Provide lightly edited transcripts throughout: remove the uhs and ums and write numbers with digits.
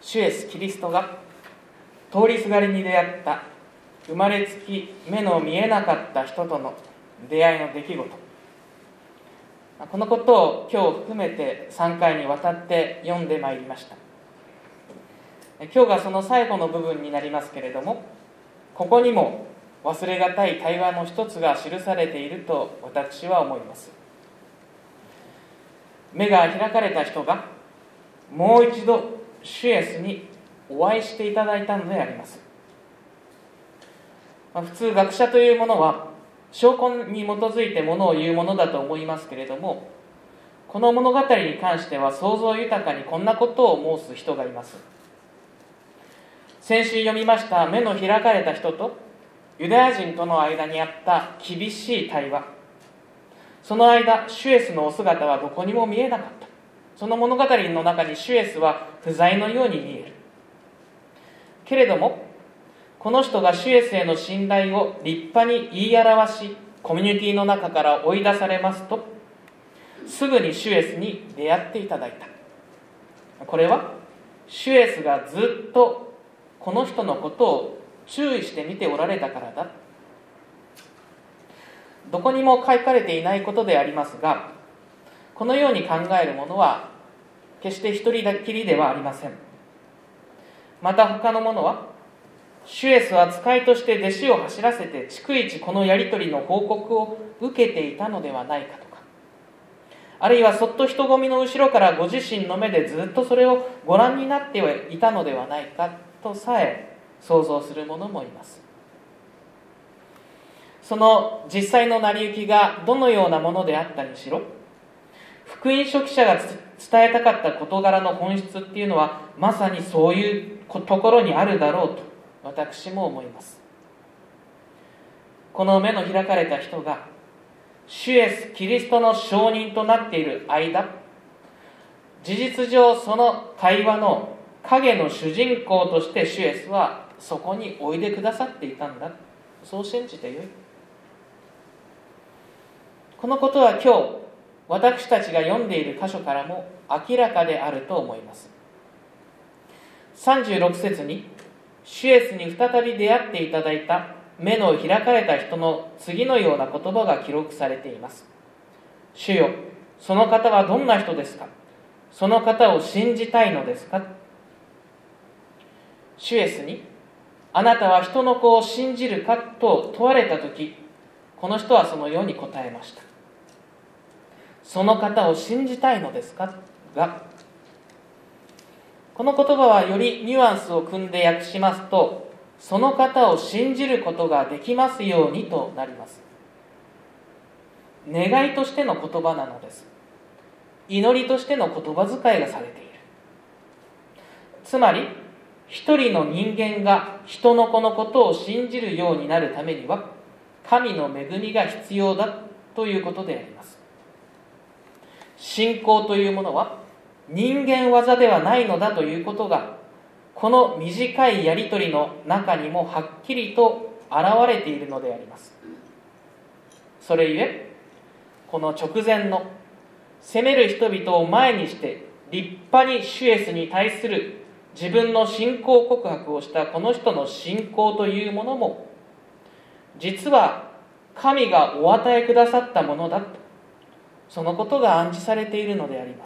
主イエスキリストが通りすがりに出会った生まれつき目の見えなかった人との出会いの出来事、このことを今日含めて3回にわたって読んでまいりました。今日がその最後の部分になりますけれども、ここにも忘れがたい対話の一つが記されていると私は思います。目が開かれた人がもう一度主イエスにお会いしていただいたのであります。普通学者というものは証拠に基づいてものを言うものだと思いますけれども、この物語に関しては想像豊かにこんなことを申す人がいます。先週読みました目の開かれた人とユダヤ人との間にあった厳しい対話、その間主イエスのお姿はどこにも見えなかった。その物語の中に主イエスは不在のように見えるけれども、この人が主イエスへの信頼を立派に言い表し、コミュニティの中から追い出されますと、すぐに主イエスに出会っていただいた。これは主イエスがずっとこの人のことを注意して見ておられたからだ。どこにも書かれていないことでありますが、このように考える者は決して一人きりではありません。また他の者は、主イエスは使いとして弟子を走らせて逐一このやり取りの報告を受けていたのではないかとか、あるいはそっと人混みの後ろからご自身の目でずっとそれをご覧になっていたのではないかとさえ想像する者もいます。その実際の成り行きがどのようなものであったにしろ、福音書記者が伝えたかった事柄の本質っていうのはまさにそういうところにあるだろうと私も思います。この目の開かれた人が主イエスキリストの証人となっている間、事実上その会話の影の主人公として主イエスはそこにおいでくださっていたんだ、そう信じてよい。このことは今日私たちが読んでいる箇所からも明らかであると思います。36節に主イエスに再び出会っていただいた目の開かれた人の次のような言葉が記録されています。主よ、その方はどんな人ですか？その方を信じたいのですか？主イエスに、あなたは人の子を信じるかと問われたとき、この人はそのように答えました。その方を信じたいのですかが、この言葉はよりニュアンスを組んで訳しますと、その方を信じることができますようにとなります。願いとしての言葉なのです。祈りとしての言葉遣いがされている。つまり一人の人間が人の子のことを信じるようになるためには神の恵みが必要だということであります。信仰というものは人間技ではないのだということが、この短いやり取りの中にもはっきりと現れているのであります。それゆえ、この直前の責める人々を前にして立派に主イエスに対する自分の信仰告白をしたこの人の信仰というものも、実は神がお与えくださったものだと、そのことが暗示されているのであります。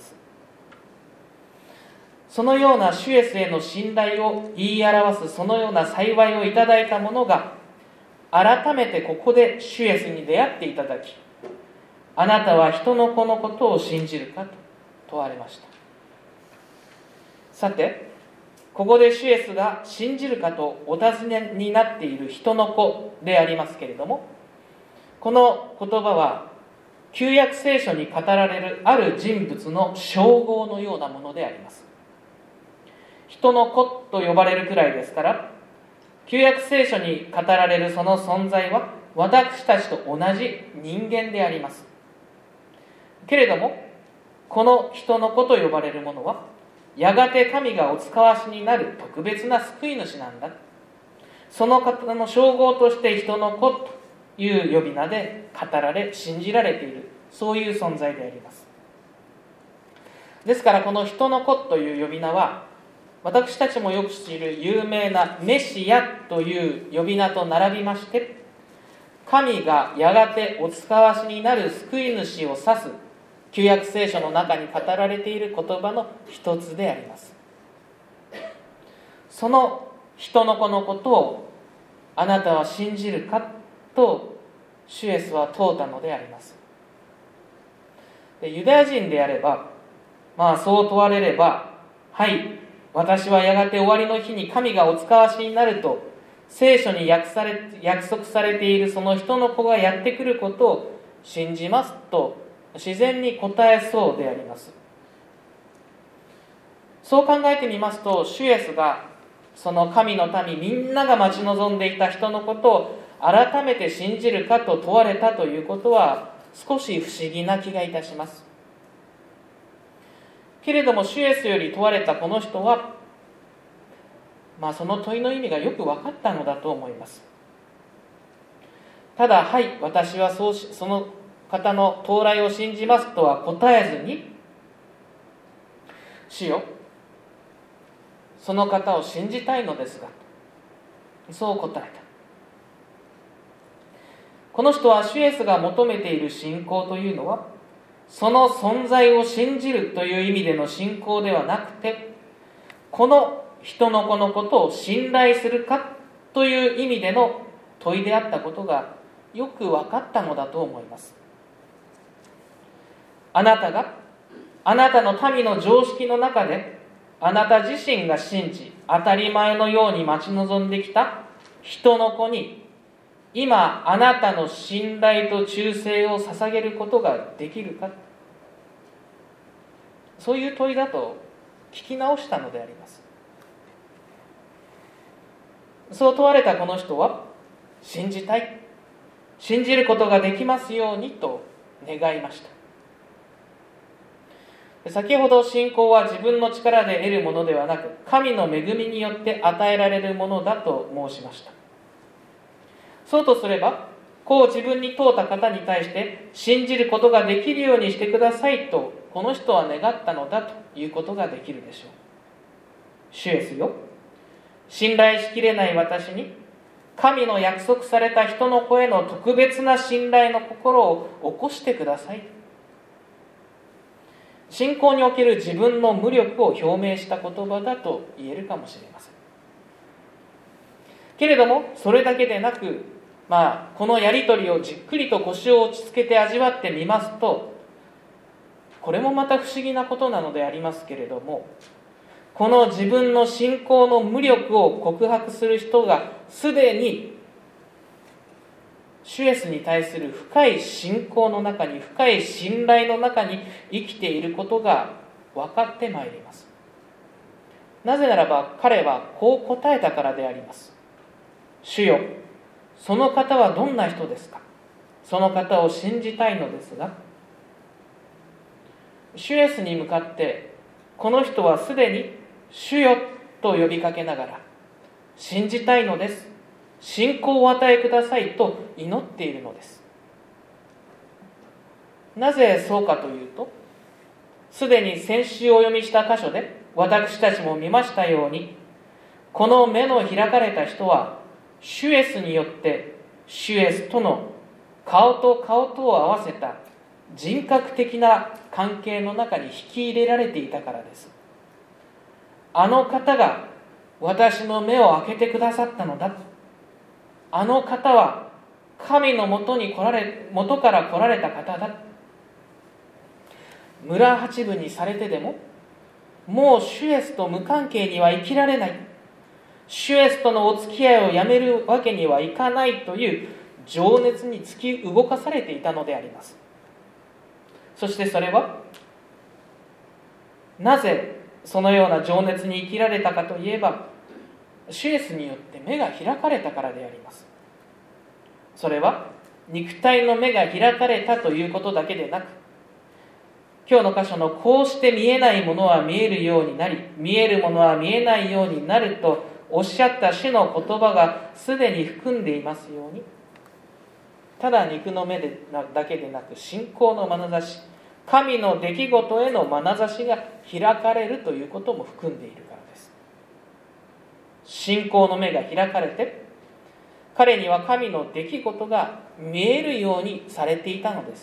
そのような主イエスへの信頼を言い表すそのような幸いをいただいた者が、改めてここで主イエスに出会っていただき、あなたは人の子のことを信じるかと問われました。さて、ここで主イエスが信じるかとお尋ねになっている人の子でありますけれども、この言葉は旧約聖書に語られるある人物の称号のようなものであります。人の子と呼ばれるくらいですから、旧約聖書に語られるその存在は私たちと同じ人間であります。けれども、この人の子と呼ばれるものはやがて神がお使わしになる特別な救い主なんだ。その方の称号として人の子という呼び名で語られ信じられている、そういう存在であります。ですからこの人の子という呼び名は、 私たちもよく知る有名なメシアという呼び名と並びまして、神がやがてお使わしになる救い主を指す旧約聖書の中に語られている言葉の一つであります。その人の子のことをあなたは信じるかと主イエスは問うたのであります。でユダヤ人であれば、そう問われれば、はい、私はやがて終わりの日に神がお使わしになると聖書に約束されているその人の子がやってくることを信じますと自然に答えそうであります。そう考えてみますと、主イエスがその神の民みんなが待ち望んでいた人のことを改めて信じるかと問われたということは少し不思議な気がいたします。けれども主イエスより問われたこの人は、その問いの意味がよく分かったのだと思います。ただ、はい、私はその方の到来を信じますとは答えずに、主よ、その方を信じたいのですが、そう答えた。この人は主イエスが求めている信仰というのは、その存在を信じるという意味での信仰ではなくて、この人の子のことを信頼するかという意味での問いであったことがよく分かったのだと思います。あなたがあなたの民の常識の中であなた自身が信じ当たり前のように待ち望んできた人の子に今あなたの信頼と忠誠を捧げることができるか、そういう問いだと聞き直したのであります。そう問われたこの人は、信じたい、信じることができますようにと願いました。先ほど信仰は自分の力で得るものではなく、神の恵みによって与えられるものだと申しました。そうとすれば、こう自分に問うた方に対して信じることができるようにしてくださいとこの人は願ったのだということができるでしょう。主イエスよ、信頼しきれない私に神の約束された人の子への特別な信頼の心を起こしてください。信仰における自分の無力を表明した言葉だと言えるかもしれません。けれどもそれだけでなく、このやり取りをじっくりと腰を落ち着けて味わってみますと、これもまた不思議なことなのでありますけれども、この自分の信仰の無力を告白する人がすでに主イエスに対する深い信仰の中に、深い信頼の中に生きていることが分かってまいります。なぜならば彼はこう答えたからであります。主よ、その方はどんな人ですか？その方を信じたいのですが、主イエスに向かってこの人はすでに主よと呼びかけながら、信じたいのです、信仰をお与えくださいと祈っているのです。なぜそうかというと、すでに先週お読みした箇所で私たちも見ましたように、この目の開かれた人は主イエスによって主イエスとの顔と顔とを合わせた人格的な関係の中に引き入れられていたからです。あの方が私の目を開けてくださったのだ、あの方は神の元から来られた方だ。村八分にされてでももう主イエスと無関係には生きられない、主イエスとのお付き合いをやめるわけにはいかないという情熱に突き動かされていたのであります。そしてそれはなぜそのような情熱に生きられたかといえば、主イエスによって目が開かれたからであります。それは肉体の目が開かれたということだけでなく、今日の箇所のこうして見えないものは見えるようになり、見えるものは見えないようになるとおっしゃった主の言葉がすでに含んでいますように、ただ肉の目だけでなく信仰の眼差し、神の出来事への眼差しが開かれるということも含んでいるからです。 信仰の目が開かれて、彼には神の出来事が見えるようにされていたのです。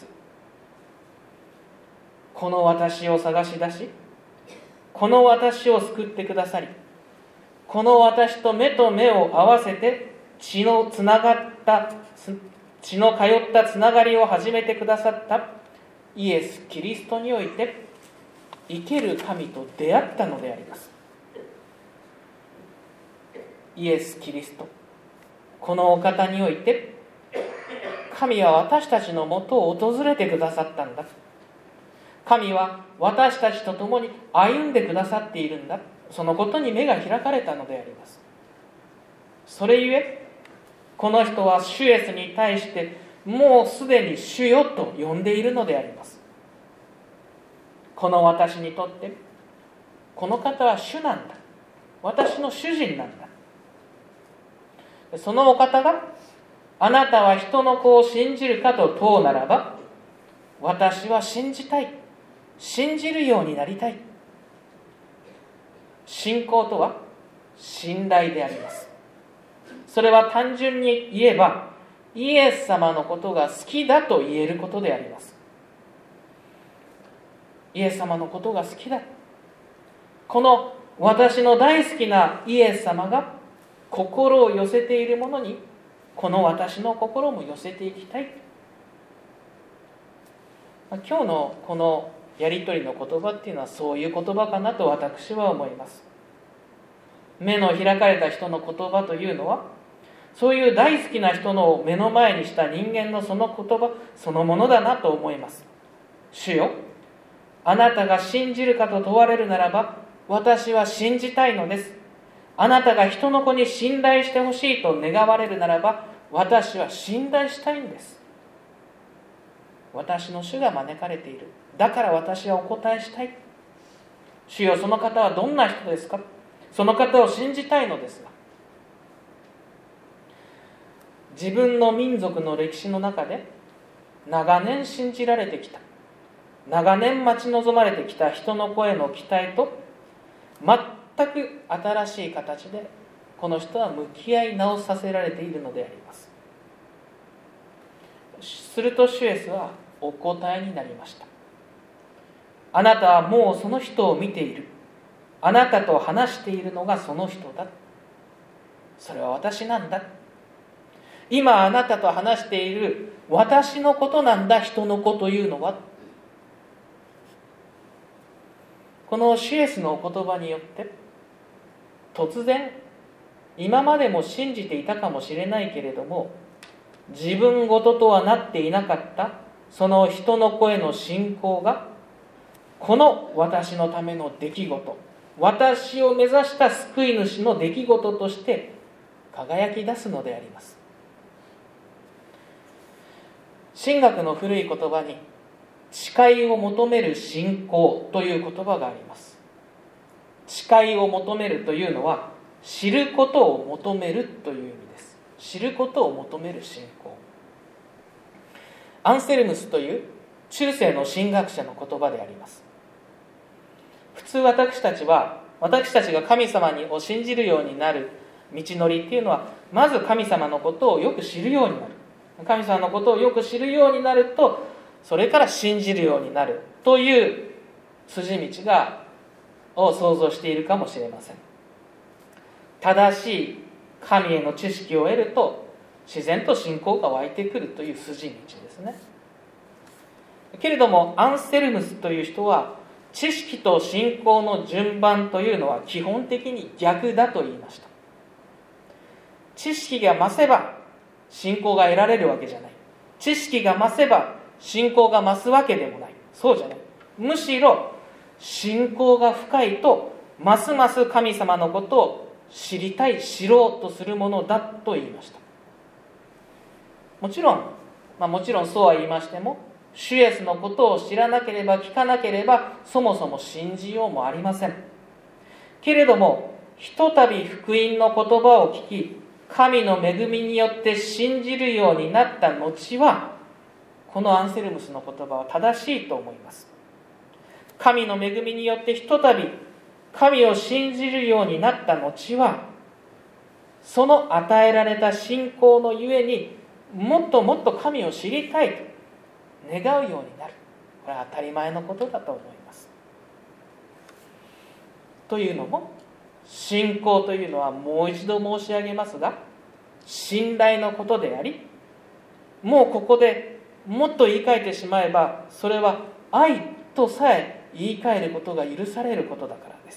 この私を探し出し、この私を救ってくださり、この私と目と目を合わせて血の通ったつながりを始めてくださったイエス・キリストにおいて生ける神と出会ったのであります。イエス・キリスト、このお方において神は私たちのもとを訪れてくださったんだ。神は私たちと共に歩んでくださっているんだ。そのことに目が開かれたのであります。それゆえ、この人は主イエスに対してもうすでに主よと呼んでいるのであります。この私にとってこの方は主なんだ。私の主人なんだ。そのお方が、あなたは人の子を信じるかと問うならば、私は信じたい。信じるようになりたい。信仰とは信頼であります。それは単純に言えば、イエス様のことが好きだと言えることであります。イエス様のことが好きだ。この私の大好きなイエス様が心を寄せているものに、この私の心も寄せていきたい。今日のこのやり取りの言葉っていうのはそういう言葉かなと私は思います。目の開かれた人の言葉というのは、そういう大好きな人の目の前にした人間のその言葉そのものだなと思います。主よ、あなたが信じるかと問われるならば、私は信じたいのです。あなたが人の子に信頼してほしいと願われるならば、私は信頼したいんです。私の主が招かれている。だから私はお答えしたい。主よ、その方はどんな人ですか？その方を信じたいのですが、自分の民族の歴史の中で長年信じられてきた、長年待ち望まれてきた人の声の期待と全く新しい形でこの人は向き合い直させられているのであります。すると主イエスはお答えになりました。あなたはもうその人を見ている。あなたと話しているのがその人だ。それは私なんだ。今あなたと話している私のことなんだ、人の子というのは。この主イエスのお言葉によって突然、今までも信じていたかもしれないけれども、自分ごととはなっていなかったその人の子への信仰が、この私のための出来事、私を目指した救い主の出来事として輝き出すのであります。神学の古い言葉に誓いを求める信仰という言葉があります。誓いを求めるというのは知ることを求めるという意味です。知ることを求める信仰。アンセルムスという中世の神学者の言葉であります。普通私たちが神様を信じるようになる道のりっていうのは、まず神様のことをよく知るようになる。神様のことをよく知るようになると、それから信じるようになるという筋道を想像しているかもしれません。正しい神への知識を得ると、自然と信仰が湧いてくるという筋道ですね。けれどもアンセルムスという人は、知識と信仰の順番というのは基本的に逆だと言いました。知識が増せば信仰が得られるわけじゃない。知識が増せば信仰が増すわけでもない。そうじゃない。むしろ信仰が深いと、ますます神様のことを知りたい、知ろうとするものだと言いました。もちろんそうは言いましても、主イエスのことを知らなければ聞かなければ、そもそも信じようもありません。けれども、ひとたび福音の言葉を聞き、神の恵みによって信じるようになった後は、このアンセルムスの言葉は正しいと思います。神の恵みによってひとたび神を信じるようになった後は、 その与えられた信仰のゆえにもっともっと神を知りたいと願うようになる。これは当たり前のことだと思います。というのも、信仰というのはもう一度申し上げますが、信頼のことであり、もうここでもっと言い換えてしまえば、それは愛とさえ言い換えることが許されることだからです。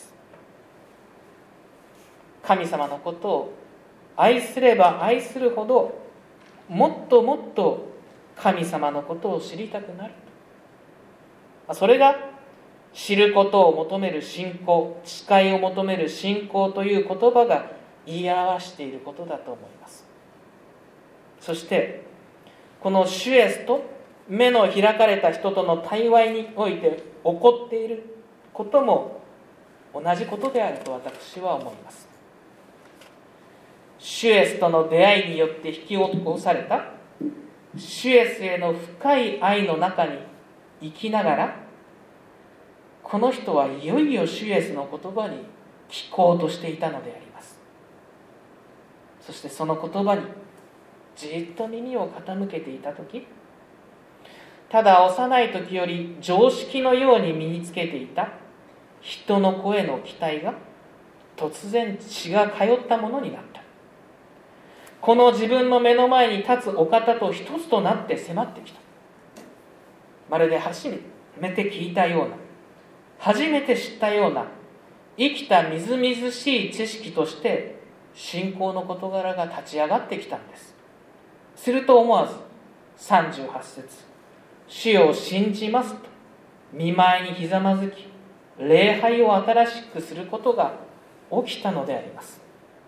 神様のことを愛すれば愛するほど、もっともっと神様のことを知りたくなる。それが知ることを求める信仰、誓いを求める信仰という言葉が言い表していることだと思います。そしてこの主イエスと目の開かれた人との対話において起こっていることも同じことであると私は思います。主イエスとの出会いによって引き起こされた主イエスへの深い愛の中に生きながら、この人はいよいよ主イエスの言葉に聞こうとしていたのであります。そしてその言葉にじっと耳を傾けていたとき、ただ幼い時より常識のように身につけていた人の声の期待が突然血が通ったものになった。この自分の目の前に立つお方と一つとなって迫ってきた。まるで初めて聞いたような、初めて知ったような生きたみずみずしい知識として信仰の事柄が立ち上がってきたんです。すると思わず38節、主よ信じますと見舞いにひざまずき、礼拝を新しくすることが起きたのであります。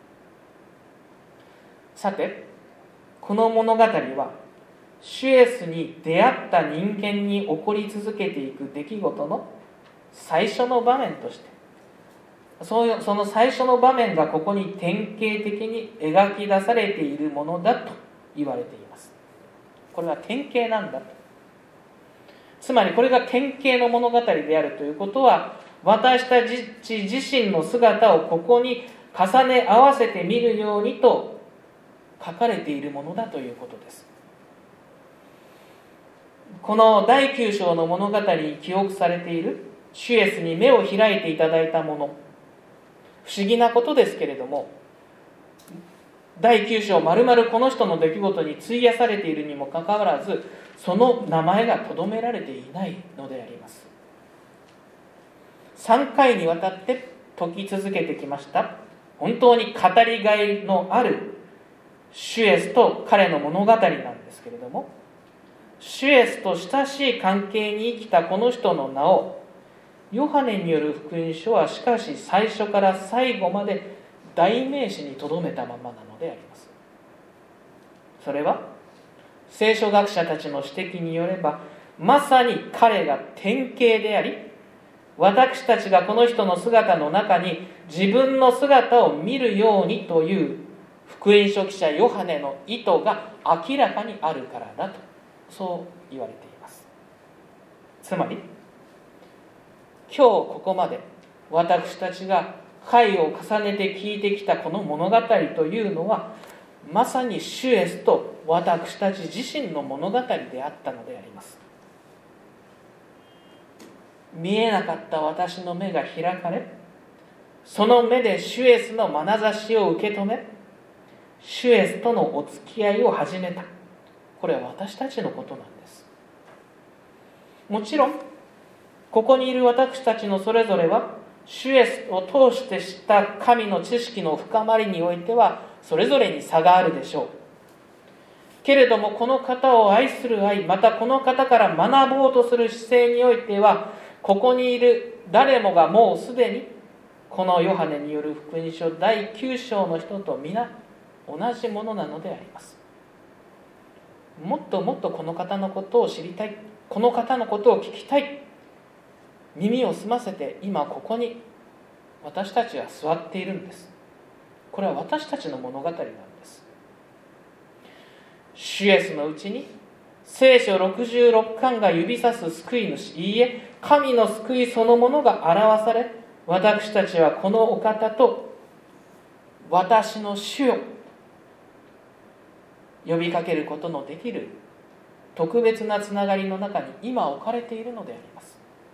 さて、この物語は主イエスに出会った人間に起こり続けていく出来事の最初の場面として、その最初の場面がここに典型的に描き出されているものだと言われています。これは典型なんだと。つまりこれが典型の物語であるということは、私たち自身の姿をここに重ね合わせてみるようにと書かれているものだということです。この第9章の物語に記憶されている主イエスに目を開いていただいたもの、不思議なことですけれども、第9章まるまるこの人の出来事に費やされているにもかかわらず、その名前がとどめられていないのであります。3回にわたって説き続けてきました本当に語りがいのある主イエスと彼の物語なんですけれども、主イエスと親しい関係に生きたこの人の名をヨハネによる福音書はしかし最初から最後まで代名詞にとどめたままなのであります。それは聖書学者たちの指摘によれば、まさに彼が典型であり、私たちがこの人の姿の中に自分の姿を見るようにという福音書記者ヨハネの意図が明らかにあるからだと、そう言われています。つまり今日ここまで私たちが回を重ねて聞いてきたこの物語というのは、まさに主イエスと私たち自身の物語であったのであります。見えなかった私の目が開かれ、その目で主イエスの眼差しを受け止め、主イエスとのお付き合いを始めた。これは私たちのことなんです。もちろんここにいる私たちのそれぞれは主イエスを通して知った神の知識の深まりにおいてはそれぞれに差があるでしょう。けれどもこの方を愛する愛、またこの方から学ぼうとする姿勢においては、ここにいる誰もがもうすでにこのヨハネによる福音書第9章の人と皆同じものなのであります。もっともっとこの方のことを知りたい、この方のことを聞きたい、耳を澄ませて今ここに私たちは座っているんです。これは私たちの物語なんです。主イエスのうちに聖書66巻が指さす救い主、いいえ神の救いそのものが表され、私たちはこのお方と私の主よ呼びかけることのできる特別なつながりの中に今置かれているのであります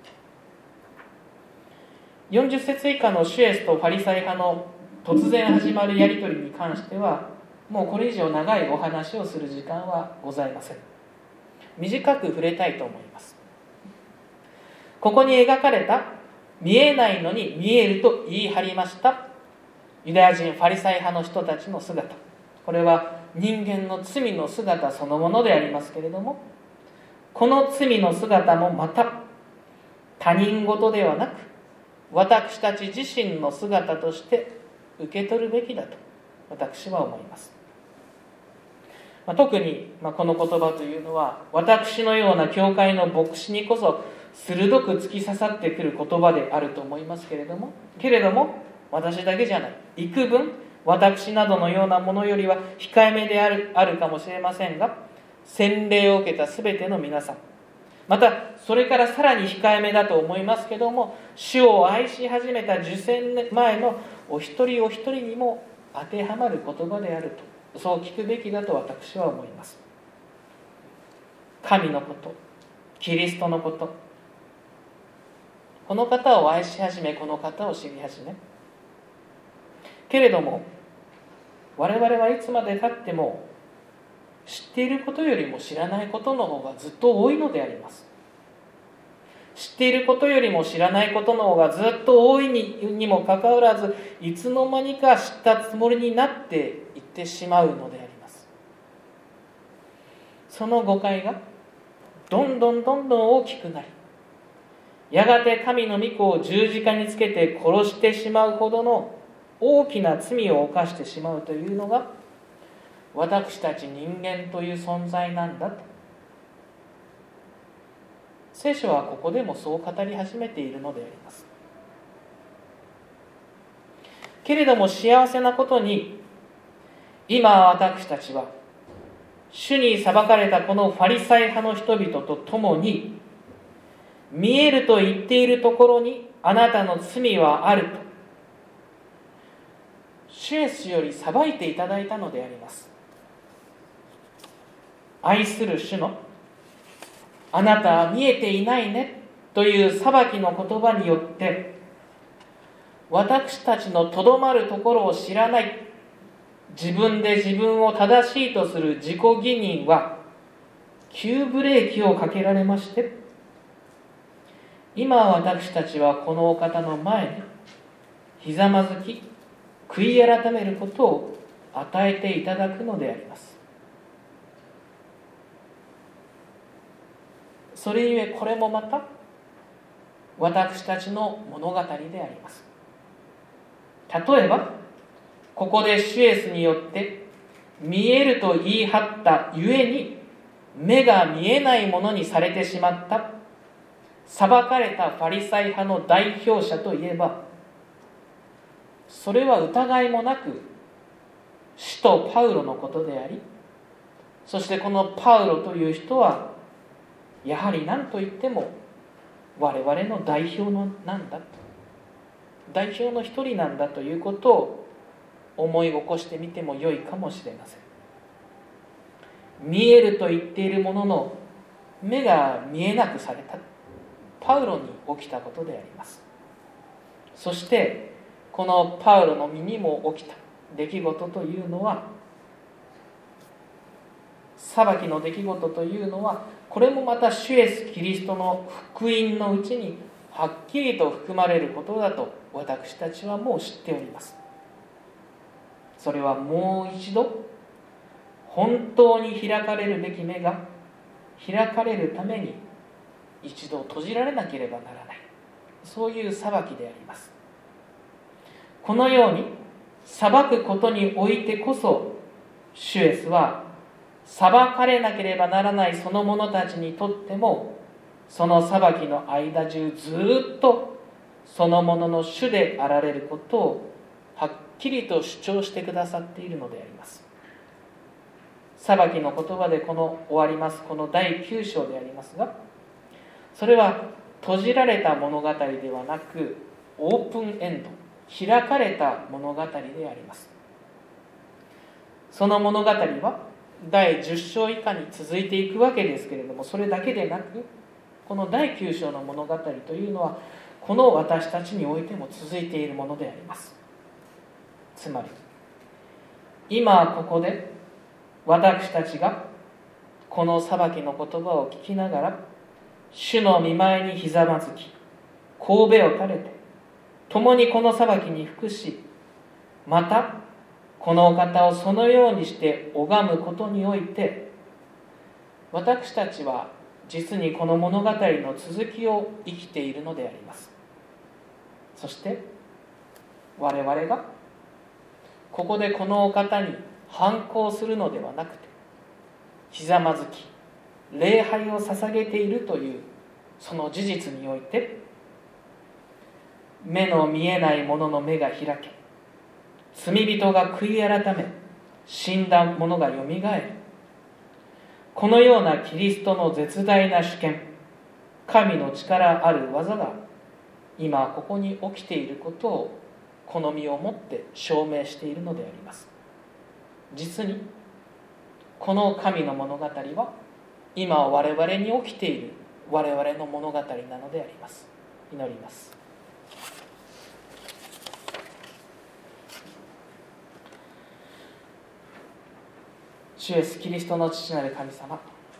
。40節以下のシュエスとファリサイ派の突然始まるやり取りに関しては、もうこれ以上長いお話をする時間はございません。短く触れたいと思います。ここに描かれた見えないのに見えると言い張りましたユダヤ人ファリサイ派の人たちの姿、これは人間の罪の姿そのものでありますけれども、この罪の姿もまた他人事ではなく私たち自身の姿として受け取るべきだと私は思います。特にこの言葉というのは私のような教会の牧師にこそ鋭く突き刺さってくる言葉であると思いますけれども、私だけじゃない、幾分私などのようなものよりは控えめであるかもしれませんが、洗礼を受けたすべての皆さん、またそれからさらに控えめだと思いますけども、主を愛し始めた受洗前のお一人お一人にも当てはまる言葉であると、そう聞くべきだと私は思います。神のこと、キリストのこと、この方を愛し始め、この方を知り始め、けれども我々はいつまで経っても知っていることよりも知らないことの方がずっと多いのであります。知っていることよりも知らないことの方がずっと多いにもかかわらず、いつの間にか知ったつもりになっていってしまうのであります。その誤解がどんどん大きくなり、やがて神の御子を十字架につけて殺してしまうほどの大きな罪を犯してしまうというのが私たち人間という存在なんだと、聖書はここでもそう語り始めているのであります。けれども幸せなことに、今私たちは主に裁かれたこのファリサイ派の人々と共に、見えると言っているところにあなたの罪はあると主イエスより裁いていただいたのであります。愛する主のあなたは見えていないねという裁きの言葉によって、私たちのとどまるところを知らない、自分で自分を正しいとする自己義認は急ブレーキをかけられまして、今私たちはこのお方の前にひざまずき悔い改めることを与えていただくのであります。それゆえこれもまた私たちの物語であります。例えばここで主イエスによって見えると言い張ったゆえに目が見えないものにされてしまった裁かれたファリサイ派の代表者といえば、それは疑いもなく使徒パウロのことであり、そしてこのパウロという人はやはり何と言っても我々の代表なんだと、代表の一人なんだということを思い起こしてみても良いかもしれません。見えると言っているものの目が見えなくされたパウロに起きたことであります。そしてこのパウロの身にも起きた出来事というのは、裁きの出来事というのは、これもまた主イエスキリストの福音のうちにはっきりと含まれることだと私たちはもう知っております。それはもう一度本当に開かれるべき目が開かれるために一度閉じられなければならない、そういう裁きであります。このように裁くことにおいてこそ、主イエスは裁かれなければならないその者たちにとっても、その裁きの間中ずっとその者の主であられることをはっきりと主張してくださっているのであります。裁きの言葉で終わりますこの第9章でありますが、それは閉じられた物語ではなくオープンエンド、開かれた物語であります。その物語は第10章以下に続いていくわけですけれども、それだけでなく、この第9章の物語というのはこの私たちにおいても続いているものであります。つまり今ここで私たちがこの裁きの言葉を聞きながら、主の御前にひざまずき、頭を垂れて共にこの裁きに服し、またこのお方をそのようにして拝むことにおいて、私たちは実にこの物語の続きを生きているのであります。そして我々がここでこのお方に反抗するのではなくて、ひざまずき礼拝を捧げているというその事実において、目の見えない者の目が開け、罪人が悔い改め、死んだ者がよみがえる。このようなキリストの絶大な主権、神の力ある技が今ここに起きていることを好みをもって証明しているのであります。実にこの神の物語は今我々に起きている我々の物語なのであります。祈ります。主イエスキリストの父なる神様、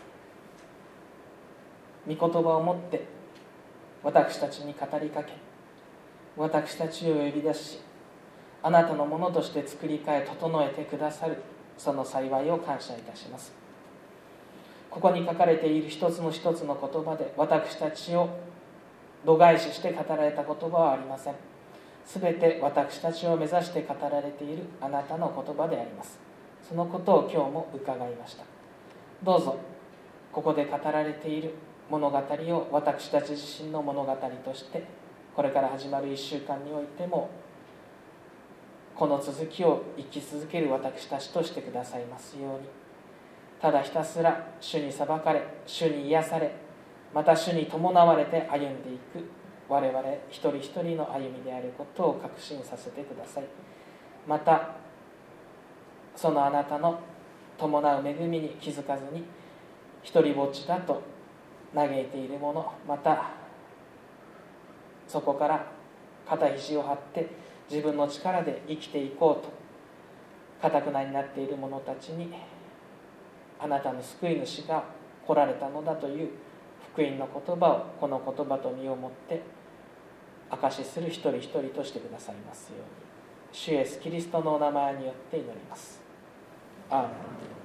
御言葉をもって私たちに語りかけ、私たちを呼び出し、あなたのものとして作り変え整えてくださるその幸いを感謝いたします。ここに書かれている一つの一つの言葉で私たちを度外視して語られた言葉はありません。すべて私たちを目指して語られているあなたの言葉であります。そのことを今日も伺いました。どうぞここで語られている物語を私たち自身の物語としてこれから始まる1週間においてもこの続きを生き続ける私たちとしてくださいますように。ただひたすら主に裁かれ、主に癒され、また主に伴われて歩んでいく我々一人一人の歩みであることを確信させてください。またそのあなたの伴う恵みに気づかずに一人ぼっちだと嘆いている者、またそこから肩肘を張って自分の力で生きていこうと堅くなになっている者たちに、あなたの救い主が来られたのだという福音の言葉をこの言葉と身をもって証しする一人一人としてくださいますように、主イエスキリストのお名前によって祈ります。アーメン。